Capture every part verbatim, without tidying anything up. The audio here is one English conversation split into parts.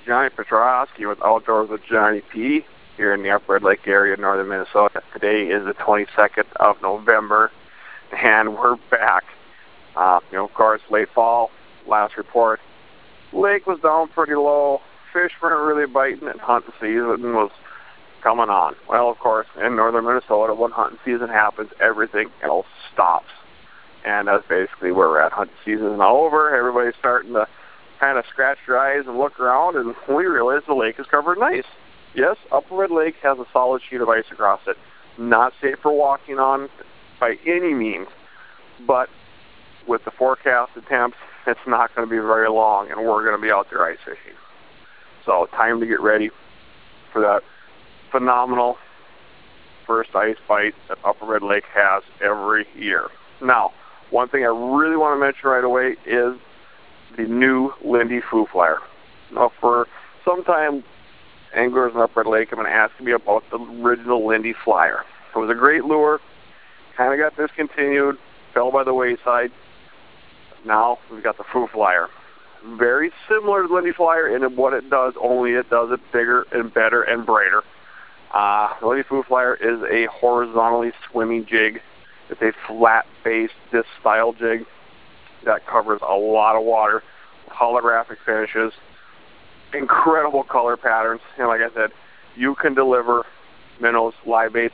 Johnny Petrosky with Outdoors with Johnny P. here in the Upper Red Lake area of northern Minnesota. Today is the twenty-second of November, and we're back. Uh, you know, of course, late fall, last report, lake was down pretty low. Fish weren't really biting, and hunting season was coming on. Well, of course, in northern Minnesota, when hunting season happens, everything else stops. And that's basically where we're at. Hunting season is now over. Everybody's starting to kind of scratch their eyes and look around, and we realize the lake is covered in ice. Yes, Upper Red Lake has a solid sheet of ice across it. Not safe for walking on by any means, but with the forecasted temps, it's not going to be very long, and we're going to be out there ice fishing. So time to get ready for that phenomenal first ice bite that Upper Red Lake has every year. Now, one thing I really want to mention right away is the new Lindy Foo Flyer. Now, for some time, anglers in Upper Red Lake have been asking me about the original Lindy Flyer. It was a great lure, kind of got discontinued, fell by the wayside. Now we've got the Foo Flyer. Very similar to the Lindy Flyer in what it does, only it does it bigger and better and brighter. Uh, the Lindy Foo Flyer is a horizontally swimming jig. It's a flat-based disc style jig that covers a lot of water, holographic finishes, incredible color patterns, and like I said, you can deliver minnows, live baits,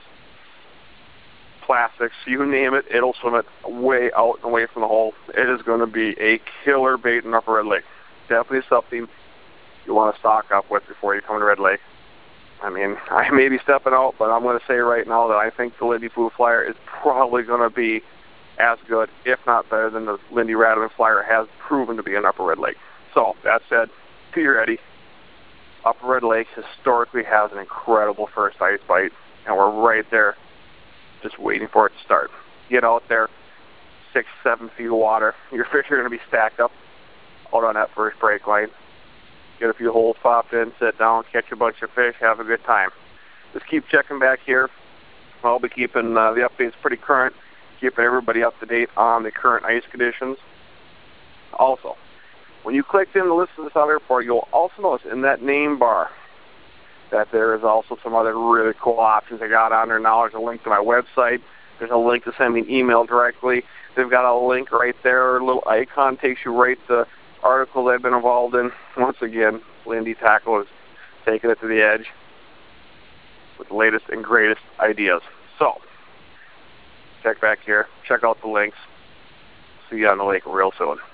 plastics, you name it, it'll swim it way out and away from the hole. It is going to be a killer bait in Upper Red Lake. Definitely something you want to stock up with before you come to Red Lake. I mean, I may be stepping out, but I'm going to say right now that I think the Lindy Foo Flyer is probably going to be as good, if not better, than the Lindy Rattleman Flyer has proven to be in Upper Red Lake. So, that said, be ready. Upper Red Lake historically has an incredible first ice bite, and we're right there just waiting for it to start. Get out there, six, seven feet of water. Your fish are going to be stacked up out on that first break line. Get a few holes popped in, sit down, catch a bunch of fish, have a good time. Just keep checking back here. I'll be keeping uh, the updates pretty current, keeping everybody up to date on the current ice conditions. Also, when you clicked in to listen to this other report, you'll also notice in that name bar that there is also some other really cool options I got on there now. There's a link to my website. There's a link to send me an email directly. They've got a link right there, a little icon takes you right to article they've been involved in. Once again, Lindy Tackle is taking it to the edge with the latest and greatest ideas. So, check back here. Check out the links. See you on the lake real soon.